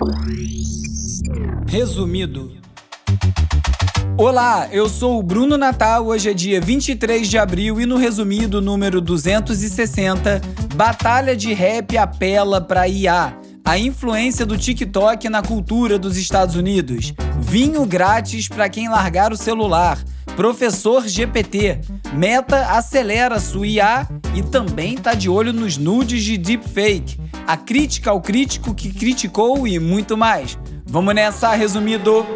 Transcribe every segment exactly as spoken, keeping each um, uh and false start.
Resumido. Olá, eu sou o Bruno Natal, hoje é dia vinte e três de abril e no resumido número duzentos e sessenta, batalha de rap apela para I A, a influência do TikTok na cultura dos Estados Unidos, vinho grátis para quem largar o celular, professor G P T, Meta acelera sua I A e também tá de olho nos nudes de deepfake, a crítica ao crítico que criticou e muito mais. Vamos nessa, resumido!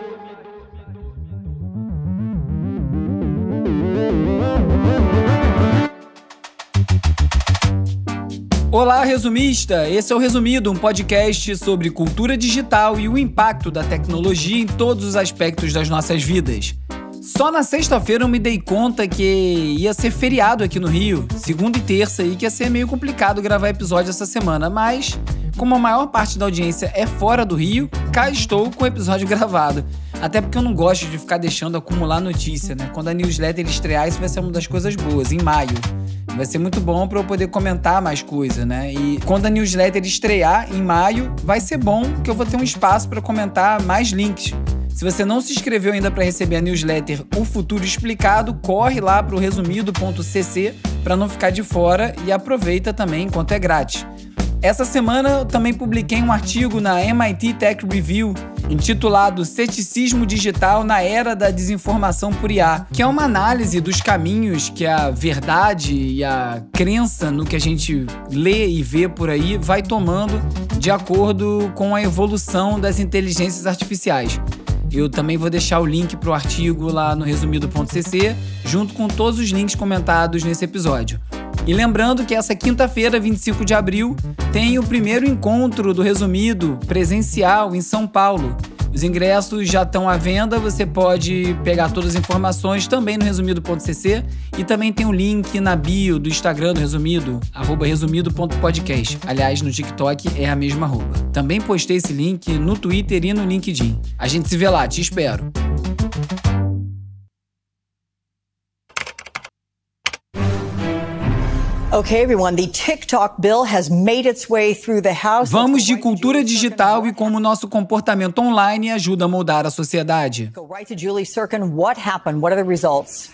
Olá, resumista! Esse é o Resumido, um podcast sobre cultura digital e o impacto da tecnologia em todos os aspectos das nossas vidas. Só na sexta-feira eu me dei conta que ia ser feriado aqui no Rio, segunda e terça, e que ia ser meio complicado gravar episódio essa semana, mas como a maior parte da audiência é fora do Rio, cá estou com o episódio gravado. Até porque eu não gosto de ficar deixando acumular notícia, né? Quando a newsletter estrear, isso vai ser uma das coisas boas, em maio. Vai ser muito bom para eu poder comentar mais coisa, né? E quando a newsletter estrear em maio, vai ser bom que eu vou ter um espaço para comentar mais links. Se você não se inscreveu ainda para receber a newsletter O Futuro Explicado, corre lá para o resumido ponto c c para não ficar de fora e aproveita também enquanto é grátis. Essa semana eu também publiquei um artigo na M I T Tech Review intitulado Ceticismo Digital na Era da Desinformação por I A, que é uma análise dos caminhos que a verdade e a crença no que a gente lê e vê por aí vai tomando de acordo com a evolução das inteligências artificiais. Eu também vou deixar o link para o artigo lá no resumido ponto c c, junto com todos os links comentados nesse episódio. E lembrando que essa quinta-feira, vinte e cinco de abril, tem o primeiro encontro do Resumido presencial em São Paulo. Os ingressos já estão à venda, você pode pegar todas as informações também no resumido ponto c c e também tem um link na bio do Instagram do Resumido, arroba resumido ponto podcast. Aliás, no TikTok é a mesma arroba. Também postei esse link no Twitter e no LinkedIn. A gente se vê lá, te espero. Okay, everyone, the TikTok bill has made its way through the House. Vamos de cultura digital e como nosso comportamento online ajuda a moldar a sociedade. Go right to Julie Sirkin. What happened? What are the results?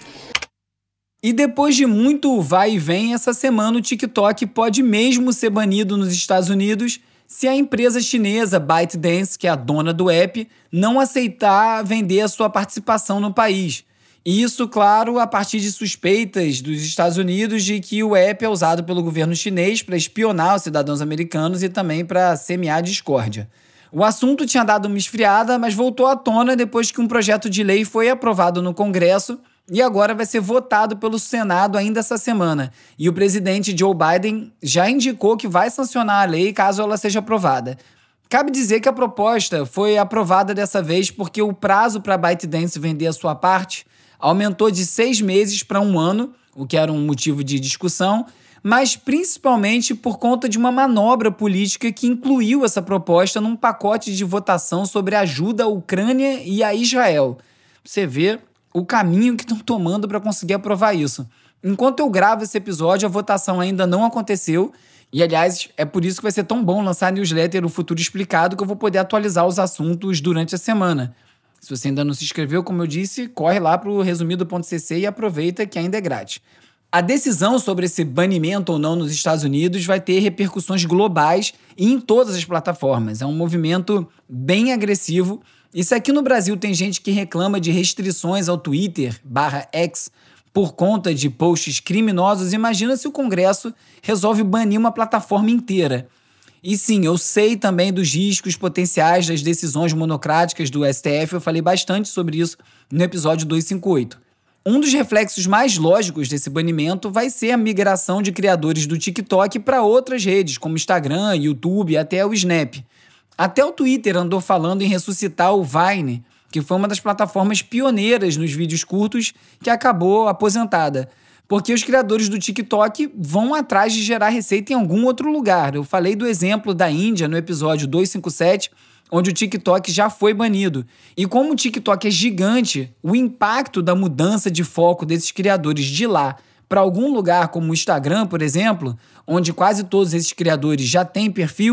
E depois de muito vai e vem, essa semana o TikTok pode mesmo ser banido nos Estados Unidos se a empresa chinesa ByteDance, que é a dona do app, não aceitar vender a sua participação no país. Isso, claro, a partir de suspeitas dos Estados Unidos de que o app é usado pelo governo chinês para espionar os cidadãos americanos e também para semear discórdia. O assunto tinha dado uma esfriada, mas voltou à tona depois que um projeto de lei foi aprovado no Congresso e agora vai ser votado pelo Senado ainda essa semana. E o presidente Joe Biden já indicou que vai sancionar a lei caso ela seja aprovada. Cabe dizer que a proposta foi aprovada dessa vez porque o prazo para a ByteDance vender a sua parte aumentou de seis meses para um ano, o que era um motivo de discussão, mas principalmente por conta de uma manobra política que incluiu essa proposta num pacote de votação sobre ajuda à Ucrânia e a Israel. Você vê o caminho que estão tomando para conseguir aprovar isso. Enquanto eu gravo esse episódio, a votação ainda não aconteceu, e aliás, é por isso que vai ser tão bom lançar a newsletter O Futuro Explicado, que eu vou poder atualizar os assuntos durante a semana. Se você ainda não se inscreveu, como eu disse, corre lá para o resumido ponto c c e aproveita que ainda é grátis. A decisão sobre esse banimento ou não nos Estados Unidos vai ter repercussões globais e em todas as plataformas. É um movimento bem agressivo. E se aqui no Brasil tem gente que reclama de restrições ao Twitter barra X por conta de posts criminosos, imagina se o Congresso resolve banir uma plataforma inteira. E sim, eu sei também dos riscos potenciais das decisões monocráticas do S T F, eu falei bastante sobre isso no episódio duzentos e cinquenta e oito. Um dos reflexos mais lógicos desse banimento vai ser a migração de criadores do TikTok para outras redes, como Instagram, YouTube e até o Snap. Até o Twitter andou falando em ressuscitar o Vine, que foi uma das plataformas pioneiras nos vídeos curtos que acabou aposentada. Porque os criadores do TikTok vão atrás de gerar receita em algum outro lugar. Eu falei do exemplo da Índia no episódio duzentos e cinquenta e sete, onde o TikTok já foi banido. E como o TikTok é gigante, o impacto da mudança de foco desses criadores de lá para algum lugar como o Instagram, por exemplo, onde quase todos esses criadores já têm perfil,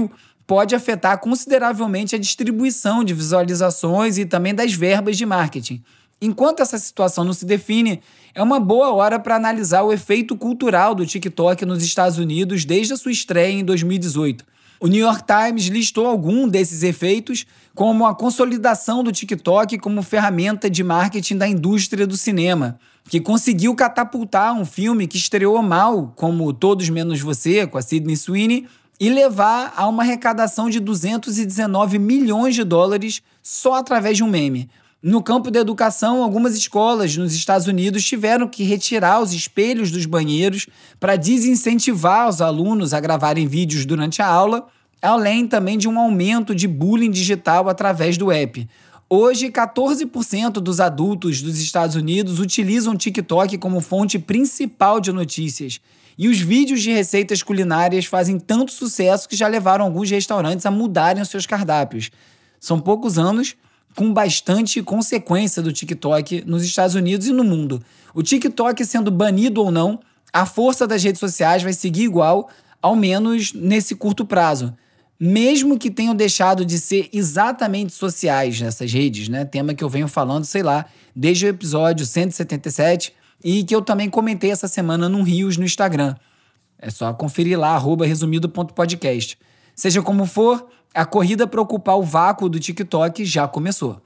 pode afetar consideravelmente a distribuição de visualizações e também das verbas de marketing. Enquanto essa situação não se define, é uma boa hora para analisar o efeito cultural do TikTok nos Estados Unidos desde a sua estreia em dois mil e dezoito. O New York Times listou algum desses efeitos, como a consolidação do TikTok como ferramenta de marketing da indústria do cinema, que conseguiu catapultar um filme que estreou mal, como Todos Menos Você, com a Sydney Sweeney, e levar a uma arrecadação de duzentos e dezenove milhões de dólares só através de um meme. No campo da educação, algumas escolas nos Estados Unidos tiveram que retirar os espelhos dos banheiros para desincentivar os alunos a gravarem vídeos durante a aula, além também de um aumento de bullying digital através do app. Hoje, quatorze por cento dos adultos dos Estados Unidos utilizam o TikTok como fonte principal de notícias. E os vídeos de receitas culinárias fazem tanto sucesso que já levaram alguns restaurantes a mudarem os seus cardápios. São poucos anos com bastante consequência do TikTok nos Estados Unidos e no mundo. O TikTok sendo banido ou não, a força das redes sociais vai seguir igual, ao menos nesse curto prazo. Mesmo que tenham deixado de ser exatamente sociais nessas redes, né? Tema que eu venho falando, sei lá, desde o episódio cento e setenta e sete e que eu também comentei essa semana num Reels no Instagram. É só conferir lá, arroba resumido ponto podcast. Seja como for, a corrida para ocupar o vácuo do TikTok já começou.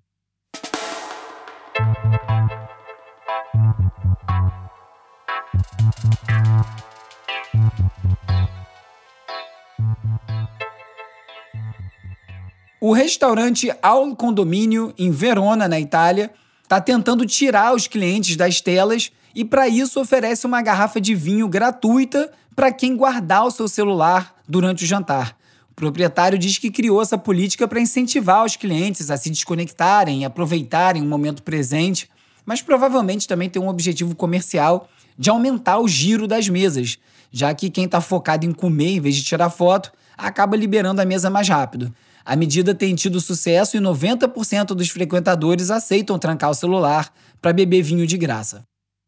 O restaurante Al Condomínio, em Verona, na Itália, está tentando tirar os clientes das telas e, para isso, oferece uma garrafa de vinho gratuita para quem guardar o seu celular durante o jantar. O proprietário diz que criou essa política para incentivar os clientes a se desconectarem e aproveitarem o momento presente, mas provavelmente também tem um objetivo comercial de aumentar o giro das mesas, já que quem está focado em comer em vez de tirar foto acaba liberando a mesa mais rápido. A medida tem tido sucesso e noventa por cento dos frequentadores aceitam trancar o celular para beber vinho de graça.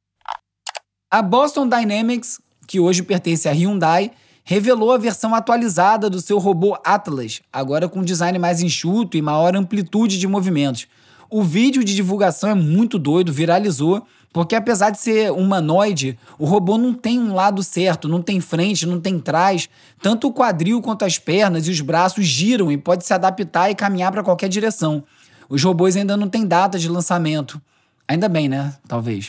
A Boston Dynamics, que hoje pertence à Hyundai, revelou a versão atualizada do seu robô Atlas, agora com design mais enxuto e maior amplitude de movimentos. O vídeo de divulgação é muito doido, viralizou, porque apesar de ser humanoide, o robô não tem um lado certo, não tem frente, não tem trás. Tanto o quadril quanto as pernas e os braços giram e pode se adaptar e caminhar para qualquer direção. Os robôs ainda não têm data de lançamento. Ainda bem, né? Talvez.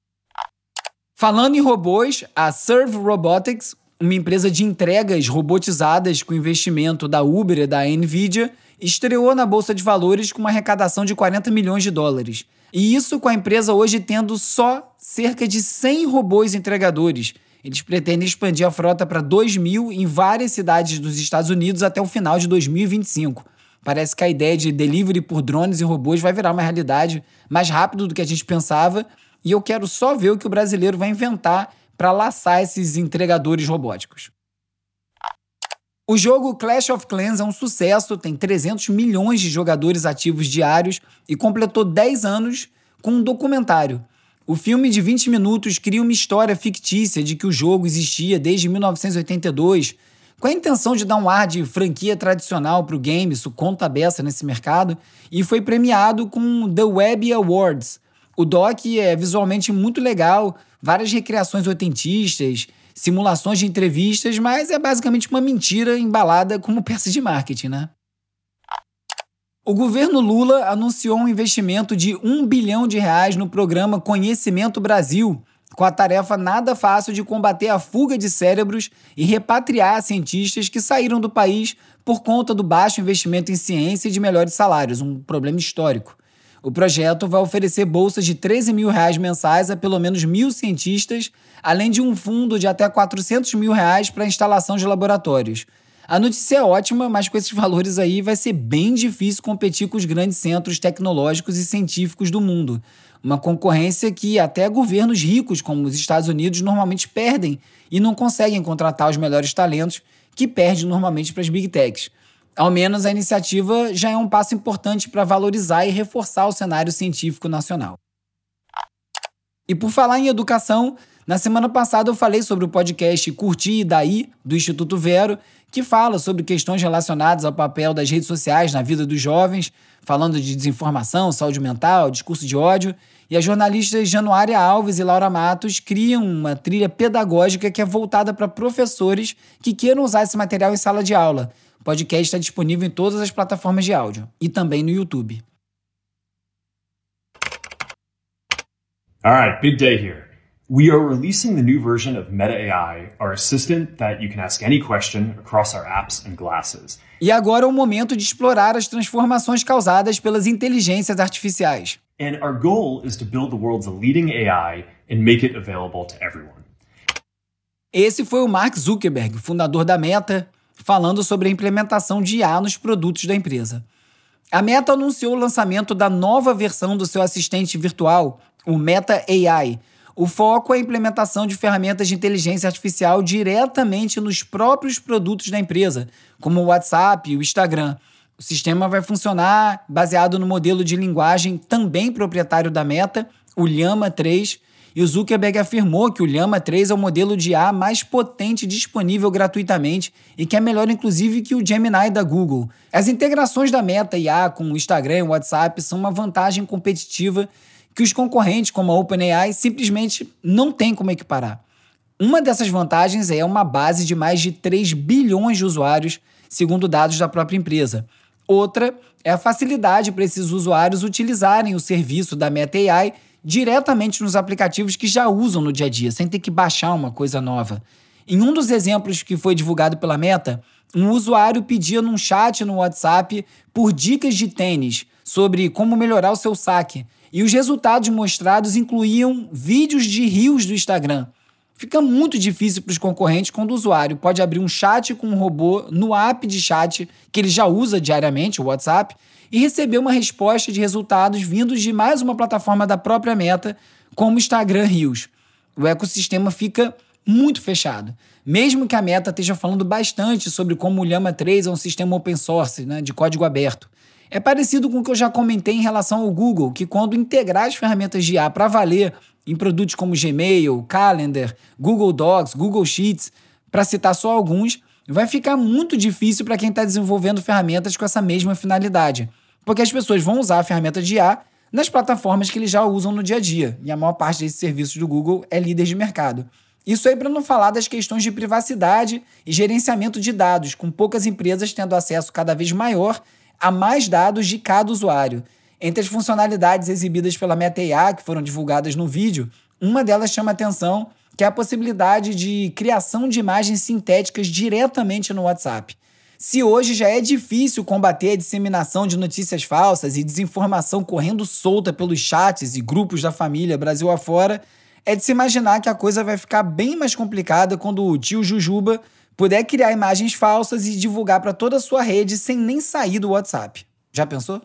Falando em robôs, a Serve Robotics, uma empresa de entregas robotizadas com investimento da Uber e da Nvidia, estreou na Bolsa de Valores com uma arrecadação de quarenta milhões de dólares. E isso com a empresa hoje tendo só cerca de cem robôs entregadores. Eles pretendem expandir a frota para dois mil em várias cidades dos Estados Unidos até o final de dois mil e vinte e cinco. Parece que a ideia de delivery por drones e robôs vai virar uma realidade mais rápido do que a gente pensava, e eu quero só ver o que o brasileiro vai inventar para laçar esses entregadores robóticos. O jogo Clash of Clans é um sucesso, tem trezentos milhões de jogadores ativos diários e completou dez anos com um documentário. O filme de vinte minutos cria uma história fictícia de que o jogo existia desde mil novecentos e oitenta e dois, com a intenção de dar um ar de franquia tradicional para o game, isso conta a beça nesse mercado, e foi premiado com The Webby Awards. O doc é visualmente muito legal, várias recriações oitentistas, simulações de entrevistas, mas é basicamente uma mentira embalada como peça de marketing, né? O governo Lula anunciou um investimento de um bilhão de reais no programa Conhecimento Brasil, com a tarefa nada fácil de combater a fuga de cérebros e repatriar cientistas que saíram do país por conta do baixo investimento em ciência e de melhores salários, um problema histórico. O projeto vai oferecer bolsas de treze mil reais mensais a pelo menos mil cientistas, além de um fundo de até quatrocentos mil reais para a instalação de laboratórios. A notícia é ótima, mas com esses valores aí vai ser bem difícil competir com os grandes centros tecnológicos e científicos do mundo. Uma concorrência que até governos ricos, como os Estados Unidos, normalmente perdem e não conseguem contratar os melhores talentos, que perdem normalmente para as Big Techs. Ao menos a iniciativa já é um passo importante para valorizar e reforçar o cenário científico nacional. E por falar em educação, Na semana passada eu falei sobre o podcast Curtir e Daí, do Instituto Vero, que fala sobre questões relacionadas ao papel das redes sociais na vida dos jovens, falando de desinformação, saúde mental, discurso de ódio. E as jornalistas Januária Alves e Laura Matos criam uma trilha pedagógica que é voltada para professores que queiram usar esse material em sala de aula. O podcast está disponível em todas as plataformas de áudio e também no YouTube. All right, big day here. We are releasing the new version of Meta A I, our assistant that you can ask any question across our apps and glasses. E agora é o momento de explorar as transformações causadas pelas inteligências artificiais. And our goal is to build the world's leading A I and make it available to everyone. Esse foi o Mark Zuckerberg, fundador da Meta, falando sobre a implementação de I A nos produtos da empresa. A Meta anunciou o lançamento da nova versão do seu assistente virtual, o Meta A I. O foco é a implementação de ferramentas de inteligência artificial diretamente nos próprios produtos da empresa, como o WhatsApp e o Instagram. O sistema vai funcionar baseado no modelo de linguagem também proprietário da Meta, o Llama três, e o Zuckerberg afirmou que o Llama três é o modelo de I A mais potente disponível gratuitamente e que é melhor inclusive que o Gemini da Google. As integrações da Meta I A com o Instagram e o WhatsApp são uma vantagem competitiva que os concorrentes, como a OpenAI, simplesmente não têm como equiparar. Uma dessas vantagens é uma base de mais de três bilhões de usuários, segundo dados da própria empresa. Outra é a facilidade para esses usuários utilizarem o serviço da Meta A I diretamente nos aplicativos que já usam no dia a dia, sem ter que baixar uma coisa nova. Em um dos exemplos que foi divulgado pela Meta, um usuário pedia num chat no WhatsApp por dicas de tênis sobre como melhorar o seu saque, e os resultados mostrados incluíam vídeos de reels do Instagram. Fica muito difícil para os concorrentes quando o usuário pode abrir um chat com um robô no app de chat que ele já usa diariamente, o WhatsApp, e receber uma resposta de resultados vindos de mais uma plataforma da própria Meta, como o Instagram Reels. O ecossistema fica muito fechado. Mesmo que a Meta esteja falando bastante sobre como o Llama três é um sistema open source, né, de código aberto. É parecido com o que eu já comentei em relação ao Google, que quando integrar as ferramentas de I A para valer em produtos como Gmail, Calendar, Google Docs, Google Sheets, para citar só alguns, vai ficar muito difícil para quem está desenvolvendo ferramentas com essa mesma finalidade, porque as pessoas vão usar a ferramenta de I A nas plataformas que eles já usam no dia a dia, e a maior parte desses serviços do Google é líder de mercado. Isso aí para não falar das questões de privacidade e gerenciamento de dados, com poucas empresas tendo acesso cada vez maior a mais dados de cada usuário. Entre as funcionalidades exibidas pela Meta A I, que foram divulgadas no vídeo, uma delas chama atenção, que é a possibilidade de criação de imagens sintéticas diretamente no WhatsApp. Se hoje já é difícil combater a disseminação de notícias falsas e desinformação correndo solta pelos chats e grupos da família Brasil afora, é de se imaginar que a coisa vai ficar bem mais complicada quando o tio Jujuba puder criar imagens falsas e divulgar para toda a sua rede sem nem sair do WhatsApp. Já pensou?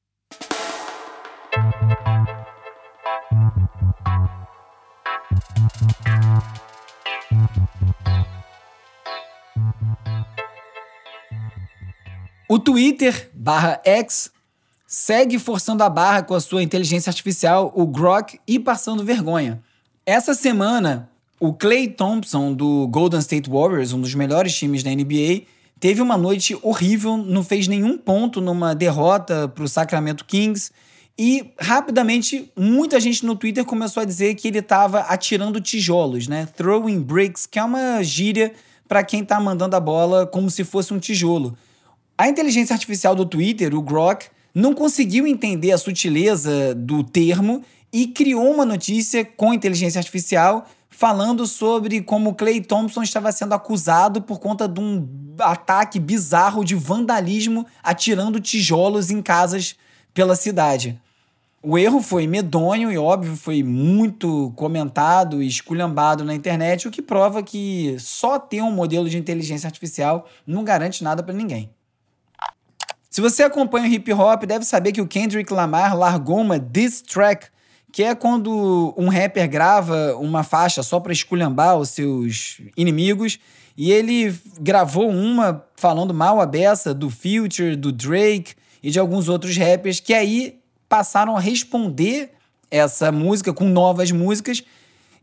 O Twitter, barra X, segue forçando a barra com a sua inteligência artificial, o Grok, e passando vergonha. Essa semana, o Klay Thompson, do Golden State Warriors, um dos melhores times da N B A, teve uma noite horrível, não fez nenhum ponto numa derrota para o Sacramento Kings e, rapidamente, muita gente no Twitter começou a dizer que ele estava atirando tijolos, né? Throwing bricks, que é uma gíria para quem está mandando a bola como se fosse um tijolo. A inteligência artificial do Twitter, o Grok, não conseguiu entender a sutileza do termo e criou uma notícia com inteligência artificial falando sobre como Klay Thompson estava sendo acusado por conta de um ataque bizarro de vandalismo atirando tijolos em casas pela cidade. O erro foi medonho e, óbvio, foi muito comentado e esculhambado na internet, o que prova que só ter um modelo de inteligência artificial não garante nada para ninguém. Se você acompanha o hip hop, deve saber que o Kendrick Lamar largou uma diss track, que é quando um rapper grava uma faixa só para esculhambar os seus inimigos, e ele gravou uma falando mal à beça do Future, do Drake e de alguns outros rappers, que aí passaram a responder essa música com novas músicas,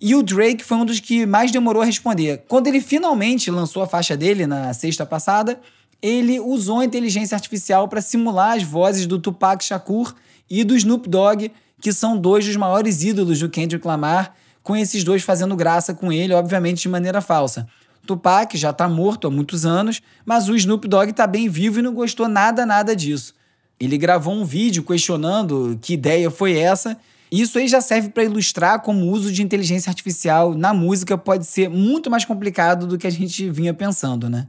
E o Drake foi um dos que mais demorou a responder. Quando ele finalmente lançou a faixa dele, na sexta passada, ele usou a inteligência artificial para simular as vozes do Tupac Shakur e do Snoop Dogg, que são dois dos maiores ídolos do Kendrick Lamar, com esses dois fazendo graça com ele, obviamente de maneira falsa. Tupac já tá morto há muitos anos, mas o Snoop Dogg tá bem vivo e não gostou nada, nada disso. Ele gravou um vídeo questionando que ideia foi essa. Isso aí já serve para ilustrar como o uso de inteligência artificial na música pode ser muito mais complicado do que a gente vinha pensando, né?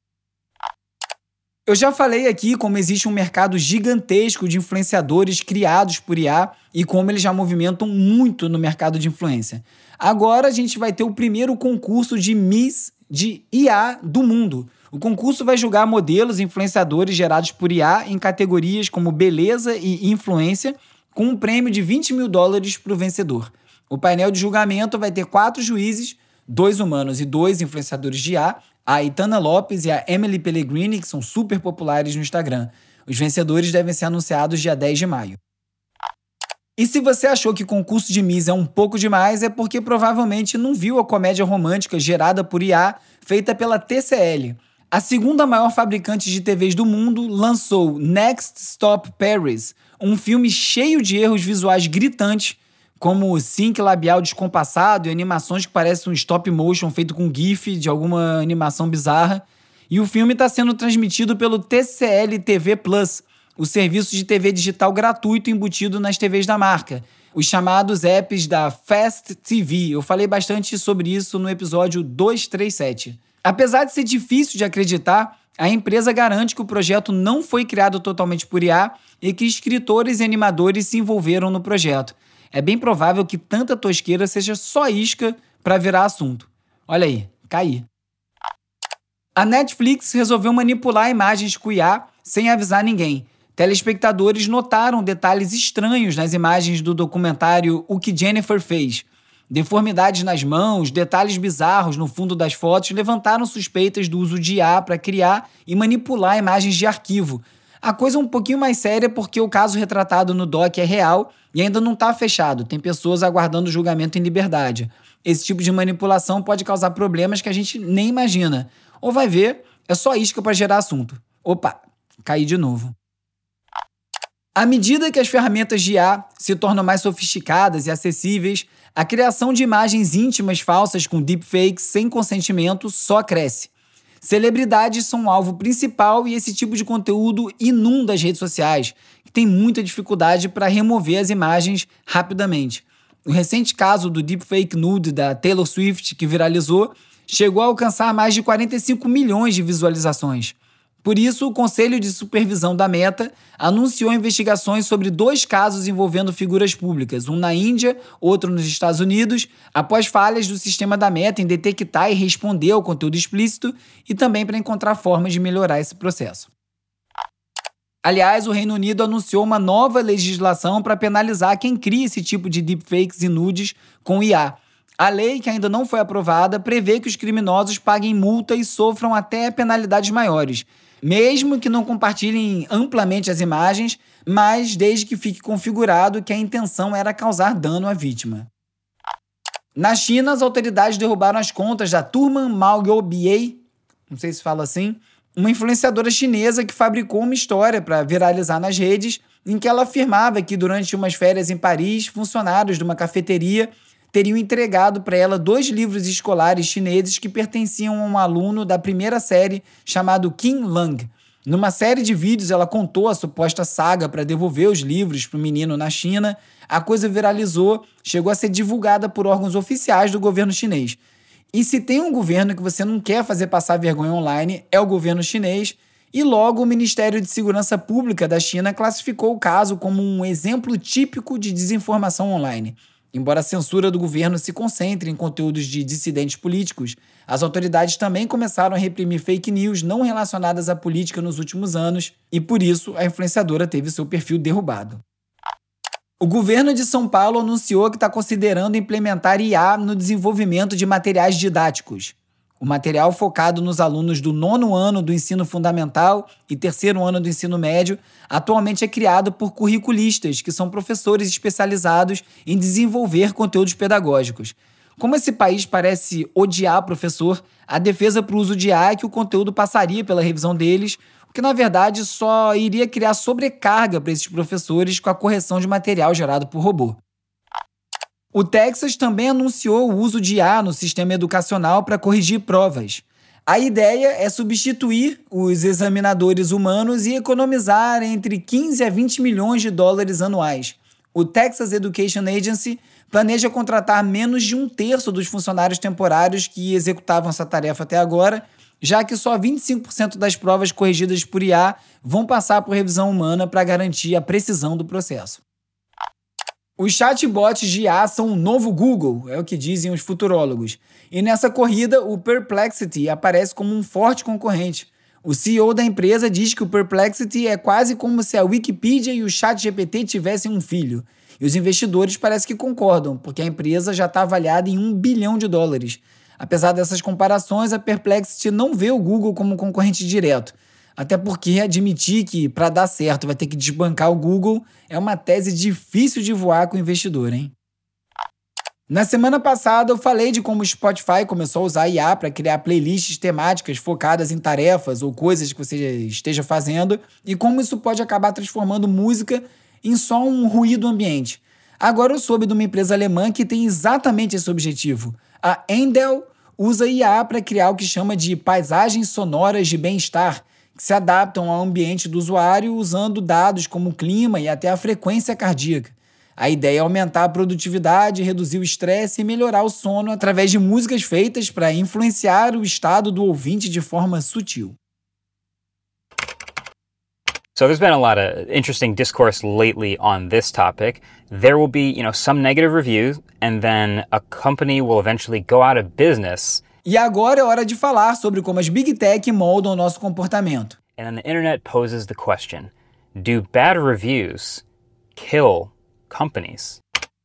Eu já falei aqui como existe um mercado gigantesco de influenciadores criados por I A e como eles já movimentam muito no mercado de influência. Agora a gente vai ter o primeiro concurso de Miss de I A do mundo. O concurso vai julgar modelos e influenciadores gerados por I A em categorias como beleza e influência, com um prêmio de vinte mil dólares para o vencedor. O painel de julgamento vai ter quatro juízes, dois humanos e dois influenciadores de I A, a Itana Lopes e a Emily Pellegrini, que são super populares no Instagram. Os vencedores devem ser anunciados dia dez de maio. E se você achou que concurso de Miss é um pouco demais, é porque provavelmente não viu a comédia romântica gerada por I A, feita pela T C L. A segunda maior fabricante de T Vs do mundo lançou Next Stop Paris, um filme cheio de erros visuais gritantes, como sync labial descompassado e animações que parecem um stop motion feito com GIF de alguma animação bizarra. E o filme está sendo transmitido pelo T C L T V Plus, o serviço de T V digital gratuito embutido nas T Vs da marca, os chamados apps da Fast T V. Eu falei bastante sobre isso no episódio duzentos e trinta e sete. Apesar de ser difícil de acreditar, a empresa garante que o projeto não foi criado totalmente por I A e que escritores e animadores se envolveram no projeto. É bem provável que tanta tosqueira seja só isca para virar assunto. Olha aí, caí. A Netflix resolveu manipular imagens com I A sem avisar ninguém. Telespectadores notaram detalhes estranhos nas imagens do documentário O que Jennifer Fez. Deformidades nas mãos, detalhes bizarros no fundo das fotos levantaram suspeitas do uso de I A para criar e manipular imagens de arquivo. A coisa é um pouquinho mais séria porque o caso retratado no doc é real e ainda não está fechado. Tem pessoas aguardando julgamento em liberdade. Esse tipo de manipulação pode causar problemas que a gente nem imagina. Ou vai ver, é só isca para gerar assunto. Opa, caí de novo. À medida que as ferramentas de I A se tornam mais sofisticadas e acessíveis, a criação de imagens íntimas falsas com deepfakes sem consentimento só cresce. Celebridades são o alvo principal e esse tipo de conteúdo inunda as redes sociais, que tem muita dificuldade para remover as imagens rapidamente. O recente caso do deepfake nude da Taylor Swift, que viralizou, chegou a alcançar mais de quarenta e cinco milhões de visualizações. Por isso, o Conselho de Supervisão da Meta anunciou investigações sobre dois casos envolvendo figuras públicas, um na Índia, outro nos Estados Unidos, após falhas do sistema da Meta em detectar e responder ao conteúdo explícito e também para encontrar formas de melhorar esse processo. Aliás, o Reino Unido anunciou uma nova legislação para penalizar quem cria esse tipo de deepfakes e nudes com I A. A lei, que ainda não foi aprovada, prevê que os criminosos paguem multa e sofram até penalidades maiores, mesmo que não compartilhem amplamente as imagens, mas desde que fique configurado que a intenção era causar dano à vítima. Na China, as autoridades derrubaram as contas da Turman Maobiei, não sei se fala assim, uma influenciadora chinesa que fabricou uma história para viralizar nas redes, em que ela afirmava que durante umas férias em Paris, funcionários de uma cafeteria teriam entregado para ela dois livros escolares chineses que pertenciam a um aluno da primeira série chamado Qin Lang. Numa série de vídeos, ela contou a suposta saga para devolver os livros para o menino na China. A coisa viralizou, chegou a ser divulgada por órgãos oficiais do governo chinês. E se tem um governo que você não quer fazer passar vergonha online, é o governo chinês. E logo o Ministério de Segurança Pública da China classificou o caso como um exemplo típico de desinformação online. Embora a censura do governo se concentre em conteúdos de dissidentes políticos, as autoridades também começaram a reprimir fake news não relacionadas à política nos últimos anos e, por isso, a influenciadora teve seu perfil derrubado. O governo de São Paulo anunciou que está considerando implementar I A no desenvolvimento de materiais didáticos. O material focado nos alunos do nono ano do ensino fundamental e terceiro ano do ensino médio atualmente é criado por curriculistas, que são professores especializados em desenvolver conteúdos pedagógicos. Como esse país parece odiar professor, a defesa para o uso de I A é que o conteúdo passaria pela revisão deles, o que na verdade só iria criar sobrecarga para esses professores com a correção de material gerado por robô. O Texas também anunciou o uso de I A no sistema educacional para corrigir provas. A ideia é substituir os examinadores humanos e economizar entre quinze a vinte milhões de dólares anuais. O Texas Education Agency planeja contratar menos de um terço dos funcionários temporários que executavam essa tarefa até agora, já que só vinte e cinco por cento das provas corrigidas por I A vão passar por revisão humana para garantir a precisão do processo. Os chatbots de I A são o novo Google, é o que dizem os futurólogos. E nessa corrida, o Perplexity aparece como um forte concorrente. O C E O da empresa diz que o Perplexity é quase como se a Wikipedia e o ChatGPT tivessem um filho. E os investidores parecem que concordam, porque a empresa já está avaliada em um bilhão de dólares. Apesar dessas comparações, a Perplexity não vê o Google como concorrente direto. Até porque admitir que, para dar certo, vai ter que desbancar o Google é uma tese difícil de voar com o investidor, hein? Na semana passada, eu falei de como o Spotify começou a usar I A para criar playlists temáticas focadas em tarefas ou coisas que você esteja fazendo e como isso pode acabar transformando música em só um ruído ambiente. Agora eu soube de uma empresa alemã que tem exatamente esse objetivo. A Endel usa I A para criar o que chama de paisagens sonoras de bem-estar, que se adaptam ao ambiente do usuário usando dados como o clima e até a frequência cardíaca. A ideia é aumentar a produtividade, reduzir o estresse e melhorar o sono através de músicas feitas para influenciar o estado do ouvinte de forma sutil. So there's been a lot of interesting discourse lately on this topic. There will be, you know, some negative reviews, and then a company will eventually go out of business. E agora é hora de falar sobre como as Big Tech moldam o nosso comportamento. And then the internet poses the question, do bad reviews kill companies?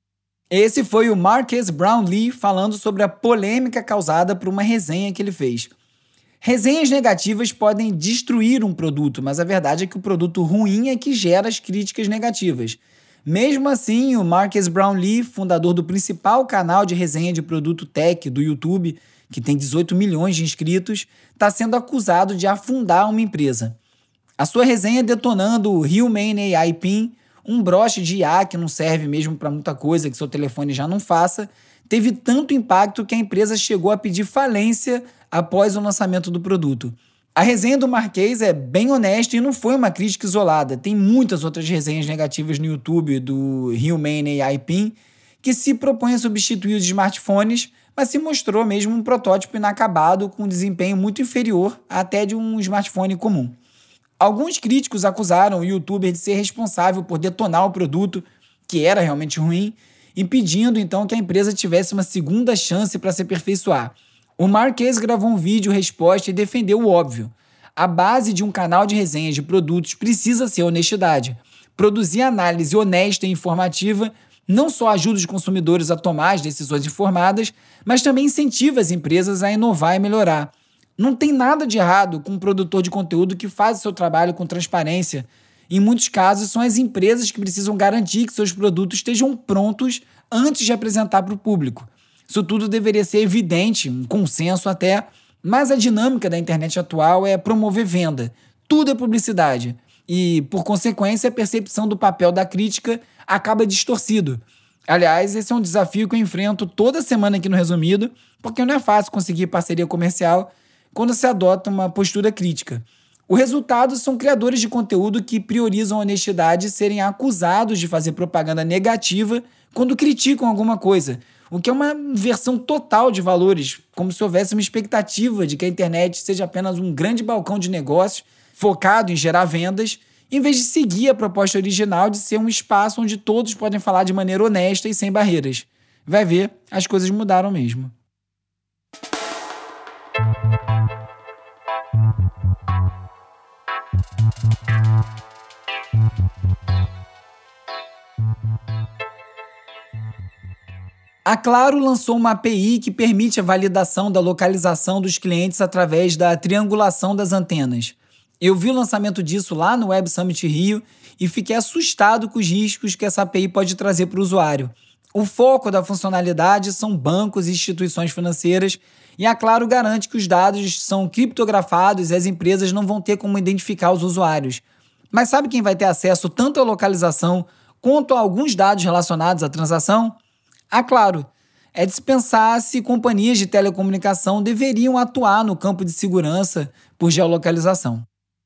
Esse foi o Marques Brownlee falando sobre a polêmica causada por uma resenha que ele fez. Resenhas negativas podem destruir um produto, mas a verdade é que o produto ruim é que gera as críticas negativas. Mesmo assim, o Marques Brownlee, fundador do principal canal de resenha de produto tech do YouTube, que tem dezoito milhões de inscritos, está sendo acusado de afundar uma empresa. A sua resenha detonando o Humane A I Pin, um broche de I A que não serve mesmo para muita coisa que seu telefone já não faça, teve tanto impacto que a empresa chegou a pedir falência após o lançamento do produto. A resenha do Marques é bem honesta e não foi uma crítica isolada. Tem muitas outras resenhas negativas no YouTube do Humane A I Pin que se propõe a substituir os smartphones, mas se mostrou mesmo um protótipo inacabado com um desempenho muito inferior até de um smartphone comum. Alguns críticos acusaram o youtuber de ser responsável por detonar o produto, que era realmente ruim, impedindo então que a empresa tivesse uma segunda chance para se aperfeiçoar. O Marques gravou um vídeo resposta e defendeu o óbvio. A base de um canal de resenhas de produtos precisa ser honestidade. Produzir análise honesta e informativa não só ajuda os consumidores a tomar as decisões informadas, mas também incentiva as empresas a inovar e melhorar. Não tem nada de errado com um produtor de conteúdo que faz o seu trabalho com transparência. Em muitos casos, são as empresas que precisam garantir que seus produtos estejam prontos antes de apresentar para o público. Isso tudo deveria ser evidente, um consenso até, mas a dinâmica da internet atual é promover venda. Tudo é publicidade. E, por consequência, a percepção do papel da crítica acaba distorcido. Aliás, esse é um desafio que eu enfrento toda semana aqui no Resumido, porque não é fácil conseguir parceria comercial quando se adota uma postura crítica. O resultado são criadores de conteúdo que priorizam a honestidade serem acusados de fazer propaganda negativa quando criticam alguma coisa, o que é uma inversão total de valores, como se houvesse uma expectativa de que a internet seja apenas um grande balcão de negócios focado em gerar vendas, em vez de seguir a proposta original de ser um espaço onde todos podem falar de maneira honesta e sem barreiras. Vai ver, as coisas mudaram mesmo. A Claro lançou uma A P I que permite a validação da localização dos clientes através da triangulação das antenas. Eu vi o lançamento disso lá no Web Summit Rio e fiquei assustado com os riscos que essa A P I pode trazer para o usuário. O foco da funcionalidade são bancos e instituições financeiras, e a Claro garante que os dados são criptografados e as empresas não vão ter como identificar os usuários. Mas sabe quem vai ter acesso tanto à localização quanto a alguns dados relacionados à transação? A Claro. É de se pensar se companhias de telecomunicação deveriam atuar no campo de segurança por geolocalização.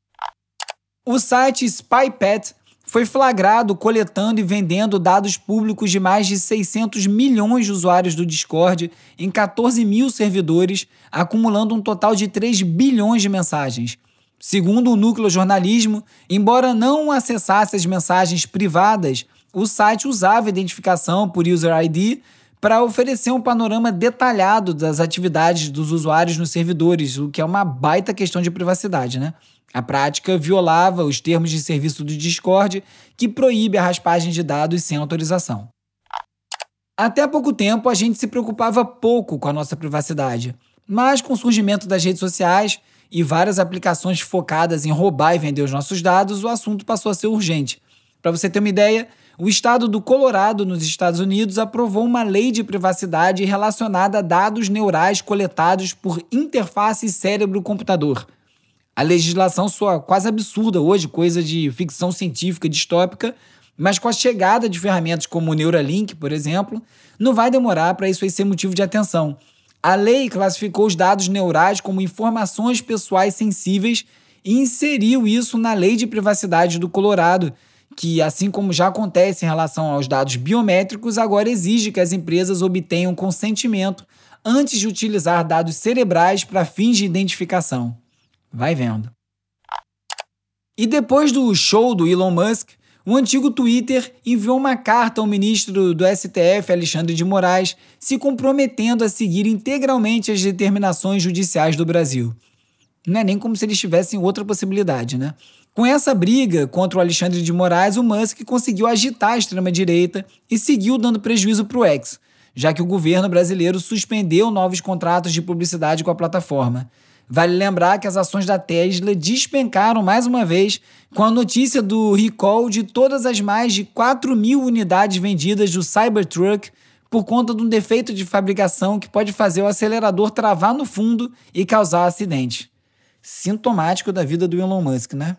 O site SpyPet foi flagrado coletando e vendendo dados públicos de mais de seiscentos milhões de usuários do Discord em quatorze mil servidores, acumulando um total de três bilhões de mensagens. Segundo o Núcleo Jornalismo, embora não acessasse as mensagens privadas, o site usava identificação por User I D para oferecer um panorama detalhado das atividades dos usuários nos servidores, o que é uma baita questão de privacidade, né? A prática violava os termos de serviço do Discord, que proíbe a raspagem de dados sem autorização. Até há pouco tempo, a gente se preocupava pouco com a nossa privacidade, mas com o surgimento das redes sociais e várias aplicações focadas em roubar e vender os nossos dados, o assunto passou a ser urgente. Para você ter uma ideia, o estado do Colorado, nos Estados Unidos, aprovou uma lei de privacidade relacionada a dados neurais coletados por interface cérebro-computador. A legislação soa quase absurda hoje, coisa de ficção científica distópica, mas com a chegada de ferramentas como o Neuralink, por exemplo, não vai demorar para isso aí ser motivo de atenção. A lei classificou os dados neurais como informações pessoais sensíveis e inseriu isso na Lei de Privacidade do Colorado, que, assim como já acontece em relação aos dados biométricos, agora exige que as empresas obtenham consentimento antes de utilizar dados cerebrais para fins de identificação. Vai vendo. E depois do show do Elon Musk, o antigo Twitter enviou uma carta ao ministro do S T F, Alexandre de Moraes, se comprometendo a seguir integralmente as determinações judiciais do Brasil. Não é nem como se eles tivessem outra possibilidade, né? Com essa briga contra o Alexandre de Moraes, o Musk conseguiu agitar a extrema-direita e seguiu dando prejuízo para o X, já que o governo brasileiro suspendeu novos contratos de publicidade com a plataforma. Vale lembrar que as ações da Tesla despencaram mais uma vez com a notícia do recall de todas as mais de quatro mil unidades vendidas do Cybertruck por conta de um defeito de fabricação que pode fazer o acelerador travar no fundo e causar acidente. Sintomático da vida do Elon Musk, né?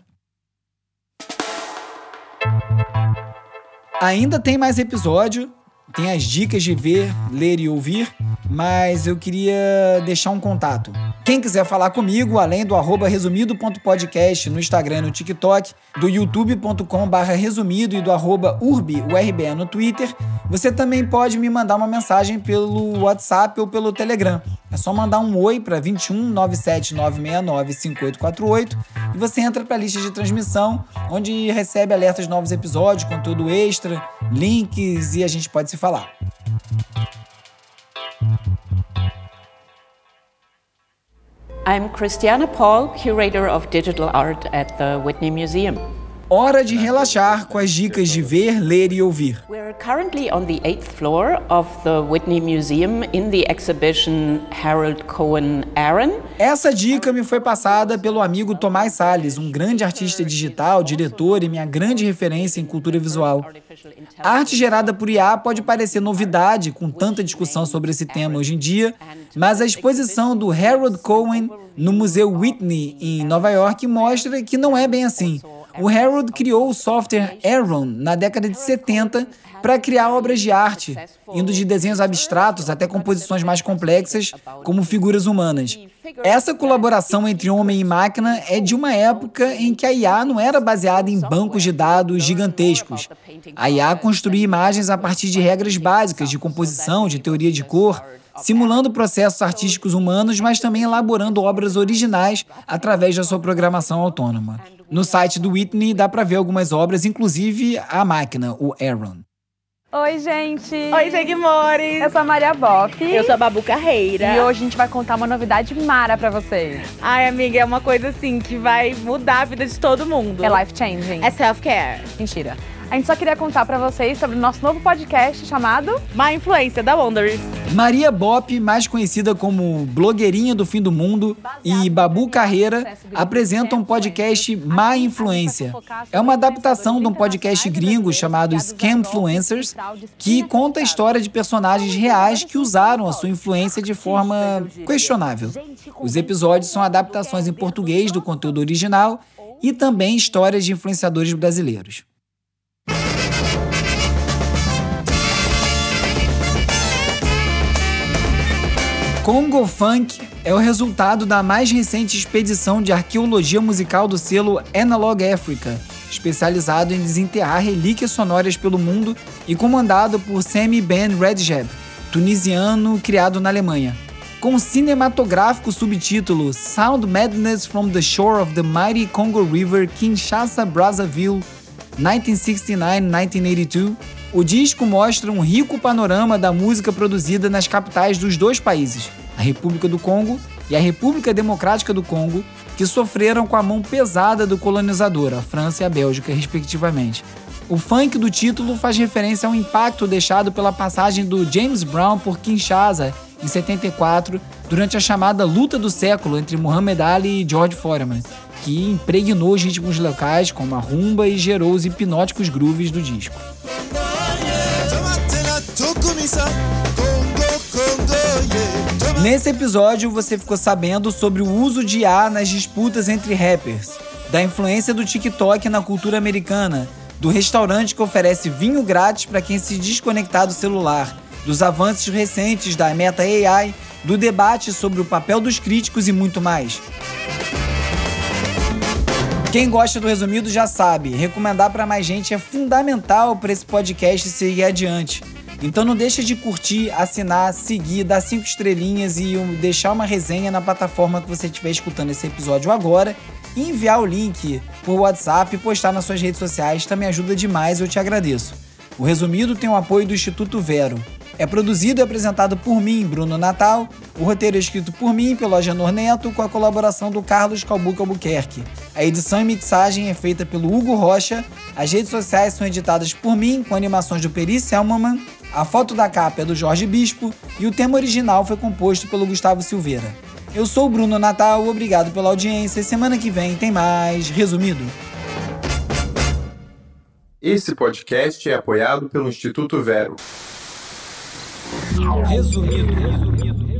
Ainda tem mais episódio, tem as dicas de ver, ler e ouvir, mas eu queria deixar um contato. Quem quiser falar comigo, além do arroba resumido.podcast no Instagram e no TikTok, do youtube ponto com barra resumido e do arroba urbi, U R B E no Twitter, você também pode me mandar uma mensagem pelo WhatsApp ou pelo Telegram. É só mandar um oi para vinte e um, nove sete nove seis nove, cinco oito quatro oito e você entra para a lista de transmissão, onde recebe alertas de novos episódios, conteúdo extra, links e a gente pode se falar. I'm Christiana Paul, Curator of Digital Art at the Whitney Museum. Hora de relaxar com as dicas de ver, ler e ouvir. We're currently on the eighth floor of the Whitney Museum in the exhibition Harold Cohen Aaron. Essa dica me foi passada pelo amigo Tomás Salles, um grande artista digital, diretor e minha grande referência em cultura visual. A arte gerada por I A pode parecer novidade com tanta discussão sobre esse tema hoje em dia, mas a exposição do Harold Cohen no Museu Whitney em Nova York mostra que não é bem assim. O Harold criou o software Aaron na década de setenta para criar obras de arte, indo de desenhos abstratos até composições mais complexas, como figuras humanas. Essa colaboração entre homem e máquina é de uma época em que a I A não era baseada em bancos de dados gigantescos. A I A construía imagens a partir de regras básicas de composição, de teoria de cor, simulando processos artísticos humanos, mas também elaborando obras originais através da sua programação autônoma. No site do Whitney dá para ver algumas obras, inclusive a máquina, o Aaron. Oi, gente! Oi, seguimores! Eu sou a Maria Boff. Eu sou a Babu Carreira. E hoje a gente vai contar uma novidade mara pra vocês. Ai, amiga, é uma coisa assim que vai mudar a vida de todo mundo. É life-changing. É self-care. Mentira. A gente só queria contar pra vocês sobre o nosso novo podcast chamado Má Influência, da Wondery. Maria Bopp, mais conhecida como blogueirinha do fim do mundo, e Babu Carreira apresentam um podcast Má Influência. É uma adaptação de um podcast gringo chamado Scamfluencers, que conta a história de personagens reais que usaram a sua influência de forma questionável. Os episódios são adaptações em português do conteúdo original e também histórias de influenciadores brasileiros. Congo Funk é o resultado da mais recente expedição de arqueologia musical do selo Analog Africa, especializado em desenterrar relíquias sonoras pelo mundo e comandado por Sami Ben Redjeb, tunisiano criado na Alemanha. Com o cinematográfico subtítulo Sound Madness from the Shore of the Mighty Congo River, Kinshasa, Brazzaville, nineteen sixty-nine to nineteen eighty-two, o disco mostra um rico panorama da música produzida nas capitais dos dois países, a República do Congo e a República Democrática do Congo, que sofreram com a mão pesada do colonizador, a França e a Bélgica, respectivamente. O funk do título faz referência ao impacto deixado pela passagem do James Brown por Kinshasa, em setenta e quatro, durante a chamada Luta do Século entre Muhammad Ali e George Foreman, que impregnou os ritmos locais como a rumba e gerou os hipnóticos grooves do disco. Nesse episódio você ficou sabendo sobre o uso de I A nas disputas entre rappers, da influência do TikTok na cultura americana, do restaurante que oferece vinho grátis para quem se desconectar do celular, dos avanços recentes da Meta A I, do debate sobre o papel dos críticos e muito mais. Quem gosta do resumido já sabe, recomendar para mais gente é fundamental para esse podcast seguir adiante. Então não deixa de curtir, assinar, seguir, dar cinco estrelinhas e deixar uma resenha na plataforma que você estiver escutando esse episódio agora, e enviar o link por WhatsApp e postar nas suas redes sociais também ajuda demais, eu te agradeço. O resumido tem o apoio do Instituto Vero. É produzido e apresentado por mim, Bruno Natal. O roteiro é escrito por mim, pelo Agenor Neto, com a colaboração do Carlos Calbuco Albuquerque. A edição e mixagem é feita pelo Hugo Rocha. As redes sociais são editadas por mim, com animações do Peri Selmanman. A foto da capa é do Jorge Bispo e o tema original foi composto pelo Gustavo Silveira. Eu sou o Bruno Natal, obrigado pela audiência. Semana que vem tem mais Resumido. Esse podcast é apoiado pelo Instituto Vero. Resumido. Resumido.